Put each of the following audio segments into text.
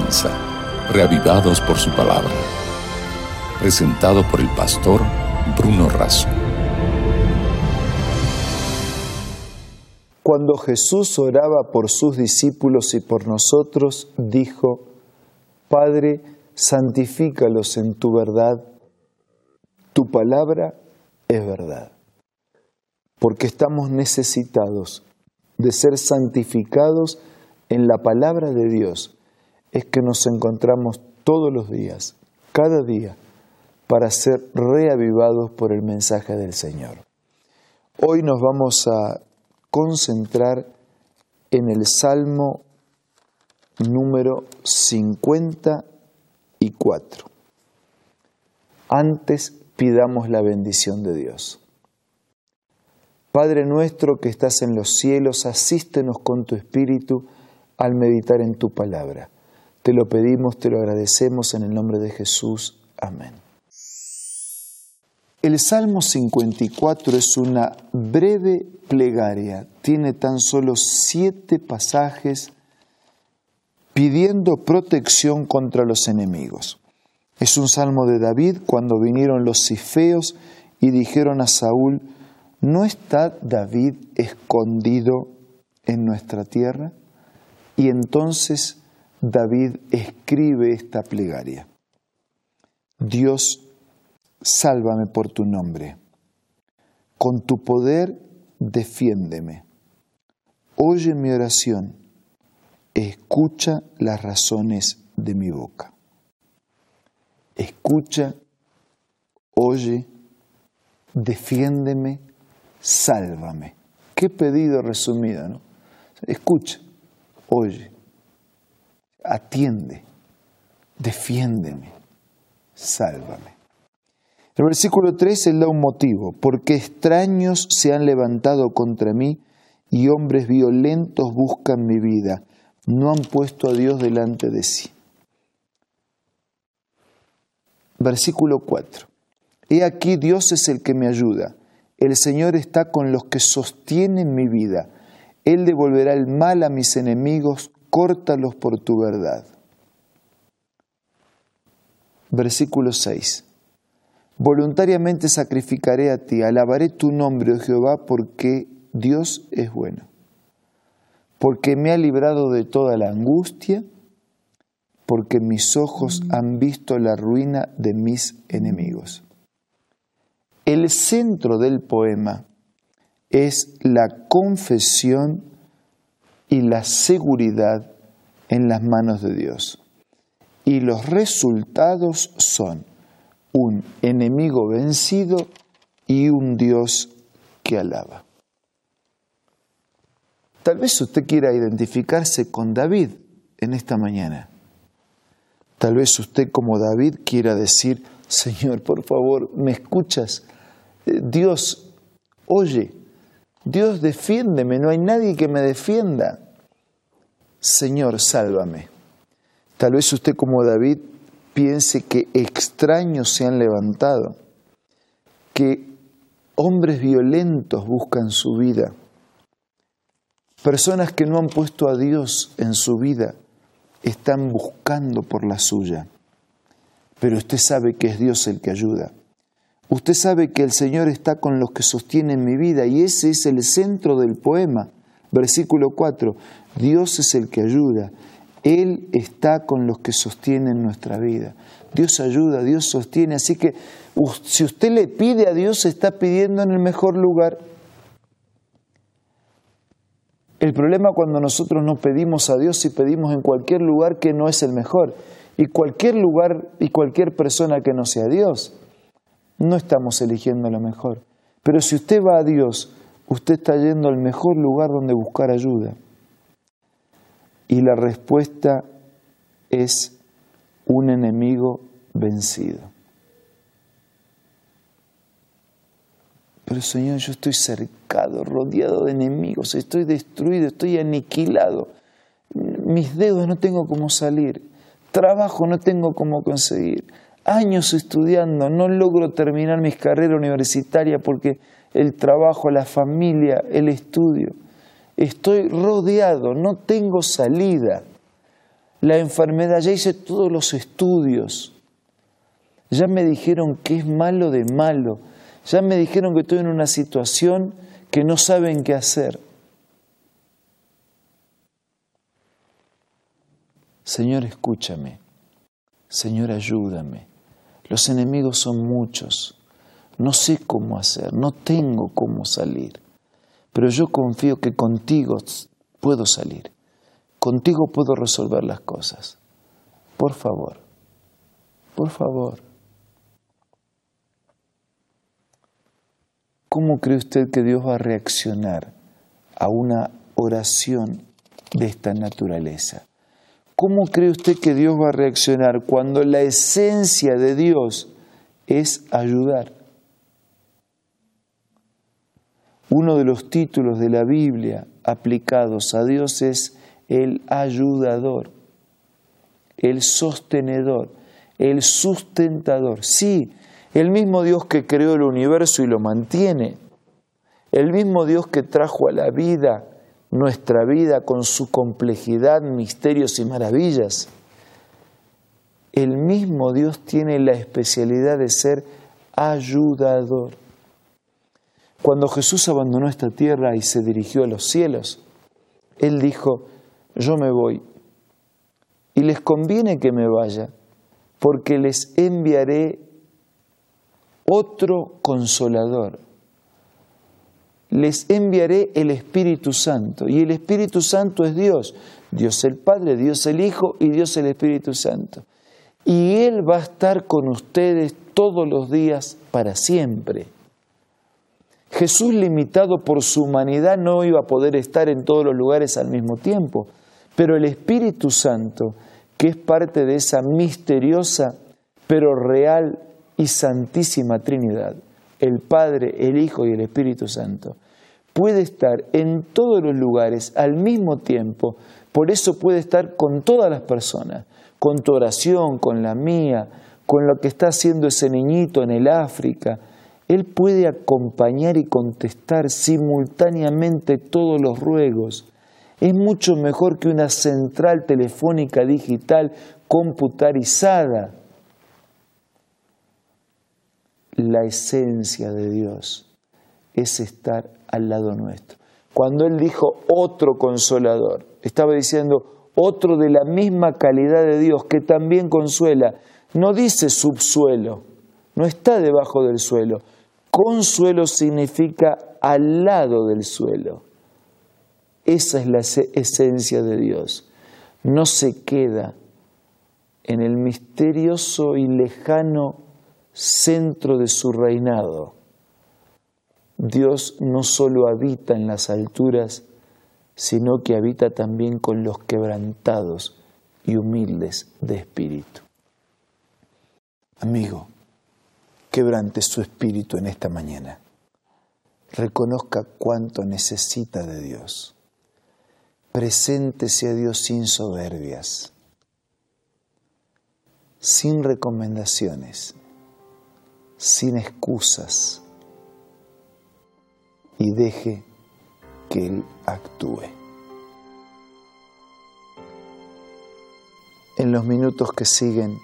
comienza, reavivados por su palabra. Presentado por el pastor Bruno Razo. Cuando Jesús oraba por sus discípulos y por nosotros, dijo: Padre, santifícalos en tu verdad. Tu palabra es verdad. Porque estamos necesitados de ser santificados en la palabra de Dios. Es que nos encontramos todos los días, cada día, para ser reavivados por el mensaje del Señor. Hoy nos vamos a concentrar en el Salmo número 54. Antes pidamos la bendición de Dios. Padre nuestro que estás en los cielos, asístenos con tu Espíritu al meditar en tu palabra. Te lo pedimos, te lo agradecemos en el nombre de Jesús. Amén. El Salmo 54 es una breve plegaria. Tiene tan solo 7 pasajes pidiendo protección contra los enemigos. Es un salmo de David cuando vinieron los cifeos y dijeron a Saúl: ¿no está David escondido en nuestra tierra? Y entonces David escribe esta plegaria: Dios, sálvame por tu nombre. Con tu poder, defiéndeme. Oye mi oración. Escucha las razones de mi boca. Escucha, oye, defiéndeme, sálvame. Qué pedido resumido, ¿no? Escucha, oye, atiende, defiéndeme, sálvame. El versículo 3 él da un motivo: porque extraños se han levantado contra mí y hombres violentos buscan mi vida. No han puesto a Dios delante de sí. Versículo 4. He aquí Dios es el que me ayuda. El Señor está con los que sostienen mi vida. Él devolverá el mal a mis enemigos, córtalos por tu verdad. Versículo 6. Voluntariamente sacrificaré a ti, alabaré tu nombre, oh Jehová, porque Dios es bueno. Porque me ha librado de toda la angustia, porque mis ojos han visto la ruina de mis enemigos. El centro del poema es la confesión y la seguridad en las manos de Dios. Y los resultados son un enemigo vencido y un Dios que alaba. Tal vez usted quiera identificarse con David en esta mañana. Tal vez usted, como David, quiera decir: Señor, por favor, ¿me escuchas? Dios, oye, Dios, defiéndeme, no hay nadie que me defienda. Señor, sálvame. Tal vez usted, como David, piense que extraños se han levantado, que hombres violentos buscan su vida, personas que no han puesto a Dios en su vida están buscando por la suya. Pero usted sabe que es Dios el que ayuda. Usted sabe que el Señor está con los que sostienen mi vida, y ese es el centro del poema. Versículo 4. Dios es el que ayuda. Él está con los que sostienen nuestra vida. Dios ayuda, Dios sostiene. Así que si usted le pide a Dios, está pidiendo en el mejor lugar. El problema cuando nosotros no pedimos a Dios y pedimos en cualquier lugar que no es el mejor. Y cualquier lugar y cualquier persona que no sea Dios, no estamos eligiendo lo mejor. Pero si usted va a Dios, usted está yendo al mejor lugar donde buscar ayuda. Y la respuesta es un enemigo vencido. Pero Señor, yo estoy cercado, rodeado de enemigos, estoy destruido, estoy aniquilado. Mis dedos no tengo cómo salir, trabajo no tengo cómo conseguir. Años estudiando, no logro terminar mi carrera universitaria porque el trabajo, la familia, el estudio. Estoy rodeado, no tengo salida. la enfermedad, ya hice todos los estudios, ya me dijeron que es malo de malo, ya me dijeron que estoy en una situación que no saben qué hacer. Señor, escúchame. Señor, ayúdame. Los enemigos son muchos. No sé cómo hacer, no tengo cómo salir. Pero yo confío que contigo puedo salir. Contigo puedo resolver las cosas. Por favor, por favor. ¿Cómo cree usted que Dios va a reaccionar a una oración de esta naturaleza? ¿Cómo cree usted que Dios va a reaccionar cuando la esencia de Dios es ayudar? Uno de los títulos de la Biblia aplicados a Dios es el ayudador, el sostenedor, el sustentador. Sí, el mismo Dios que creó el universo y lo mantiene, el mismo Dios que trajo a la vida nuestra vida con su complejidad, misterios y maravillas. El mismo Dios tiene la especialidad de ser ayudador. Cuando Jesús abandonó esta tierra y se dirigió a los cielos, Él dijo, yo me voy y les conviene que me vaya porque les enviaré otro consolador. Les enviaré el Espíritu Santo. Y el Espíritu Santo es Dios. Dios el Padre, Dios el Hijo y Dios el Espíritu Santo. Y Él va a estar con ustedes todos los días para siempre. Jesús, limitado por su humanidad, no iba a poder estar en todos los lugares al mismo tiempo. Pero el Espíritu Santo, que es parte de esa misteriosa, pero real y santísima Trinidad, el Padre, el Hijo y el Espíritu Santo, puede estar en todos los lugares al mismo tiempo. Por eso puede estar con todas las personas, con tu oración, con la mía, con lo que está haciendo ese niñito en el África. Él puede acompañar y contestar simultáneamente todos los ruegos. Es mucho mejor que una central telefónica digital computarizada. La esencia de Dios es estar al lado nuestro. Cuando Él dijo otro consolador, estaba diciendo otro de la misma calidad de Dios que también consuela. No dice subsuelo, no está debajo del suelo. Consuelo significa al lado del suelo. Esa es la esencia de Dios. No se queda en el misterioso y lejano centro de su reinado. Dios no solo habita en las alturas, sino que habita también con los quebrantados y humildes de espíritu. Amigo, quebrante su espíritu en esta mañana. Reconozca cuánto necesita de Dios. Preséntese a Dios sin soberbias, sin recomendaciones, sin excusas, y deje que Él actúe. En los minutos que siguen,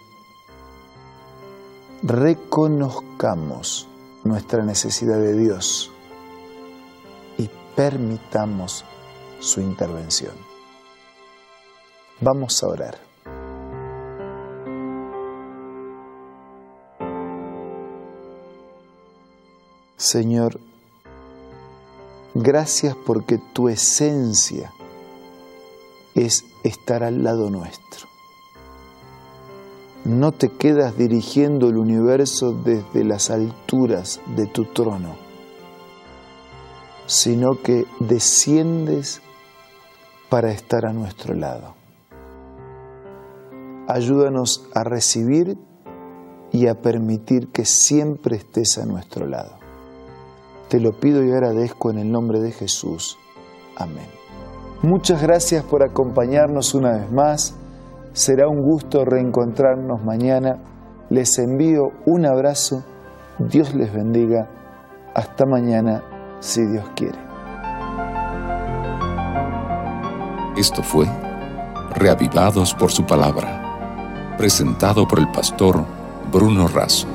reconozcamos nuestra necesidad de Dios y permitamos su intervención. Vamos a orar. Señor, gracias porque tu esencia es estar al lado nuestro. No te quedas dirigiendo el universo desde las alturas de tu trono, sino que desciendes para estar a nuestro lado. Ayúdanos a recibir y a permitir que siempre estés a nuestro lado. Te lo pido y agradezco en el nombre de Jesús. Amén. Muchas gracias por acompañarnos una vez más. Será un gusto reencontrarnos mañana. Les envío un abrazo. Dios les bendiga. Hasta mañana, si Dios quiere. Esto fue reavivados por su palabra. Presentado por el pastor Bruno Razo.